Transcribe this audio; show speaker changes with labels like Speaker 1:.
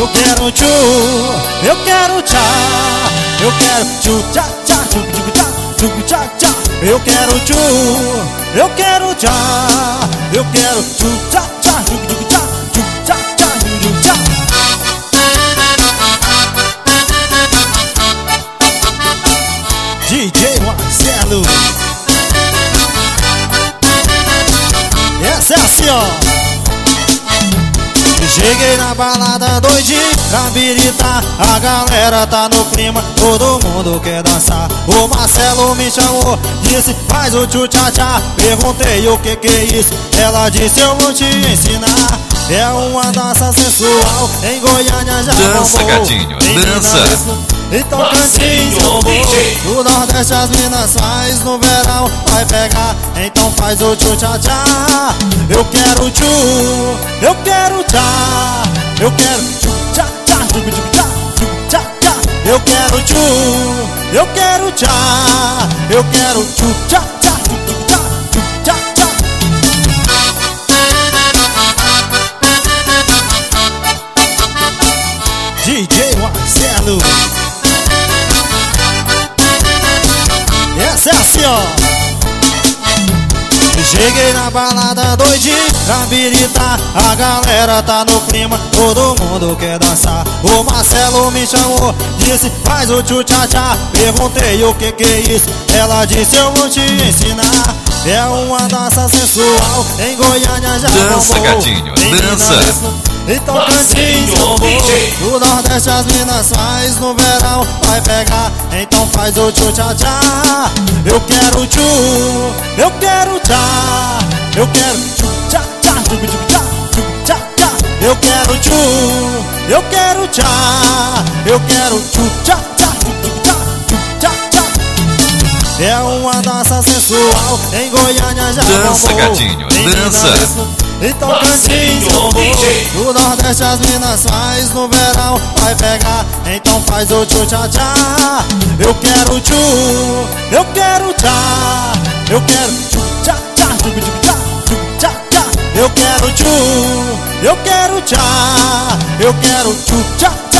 Speaker 1: Eu quero tchu, eu quero tchá, eu quero tchu tchá tchá, tchu tchu tchá, tchu tchá tchá. Eu quero tchu, eu quero tchá, eu quero tchu tchá tchá, tchu tchu tchá, tchu tchá tchá, tchu tchu tchá. DJ Marcelo. Essa é assim, ó. Cheguei na balada doidinho pra habilitar. A galera tá no clima, todo mundo quer dançar. O Marcelo me chamou, disse faz o tchu-tchá-tchá. Perguntei o que é isso, ela disse eu vou te ensinar. É uma dança sensual, em Goiânia já
Speaker 2: dança,
Speaker 1: bombou.
Speaker 2: gatinho, dança.
Speaker 1: Então cantinho no Nordeste as minas faz, no verão vai pegar. Então faz o tchu-tchá-tchá. Eu quero tchu, eu quero tchá, eu quero tchu-tchá-tchá, tchu-tchu-tchá, tchu-tchá-tchá. Eu quero tchu, eu quero tchá, eu quero tchu-tchá-tchá, tchu-tchu-tchá, tchu-tchá-tchá. DJ Marcelo. Essa é assim, ó. Cheguei na balada doidinho pra habilitar. A galera tá no clima, todo mundo quer dançar. O Marcelo me chamou, disse faz o tchu-tchá-tchá. Perguntei o que é isso, ela disse eu vou te ensinar. É uma dança sensual, em Goiânia já
Speaker 2: dança,
Speaker 1: bombou.
Speaker 2: Gatinho, dança.
Speaker 1: Então cantinho no Nordeste as minas faz, no verão vai pegar. Então faz o tchu-tchá-tchá. Eu quero tchu, eu quero tchá, eu quero tchu-tchá-tchá, tchu-tchu-tchá, tchu-tchá-tchá. Eu quero tchu, eu quero tchá, eu quero tchu-tchá-tchá, tchu-tchu-tchá, tchu-tchá-tchá. É uma dança sensual, em Goiânia já
Speaker 2: dança,
Speaker 1: bombou.
Speaker 2: Gatinho, dança.
Speaker 1: Então cantinho no Nordeste as minas faz, no verão vai pegar. Então faz o tchu-tchá-tchá. Eu quero tchu, eu quero tchá, eu quero tchu-tchá-tchá, tchu-tchu-tchá, tchu-tchá-tchá. Eu quero tchu, eu quero tchá, eu quero tchu-tchá-tchá.